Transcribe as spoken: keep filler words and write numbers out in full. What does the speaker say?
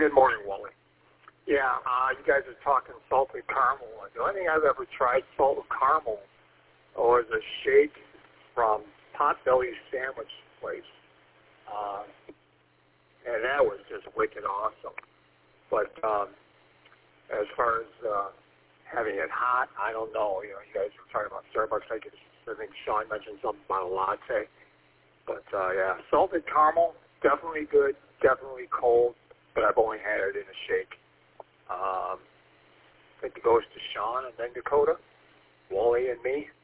good morning, Wally. Yeah, uh, you guys are talking salted caramel. The only thing I've ever tried salted caramel was a shake from Potbelly's Sandwich Place. Uh, and that was just wicked awesome. But um, as far as uh, having it hot, I don't know. You know, you guys were talking about Starbucks. I, guess, I think Sean mentioned something about a latte. But, uh, yeah, salted caramel, definitely good, definitely cold, but I've only had it in a shake. Um, I think it goes to Sean and then Dakota, Wally and me.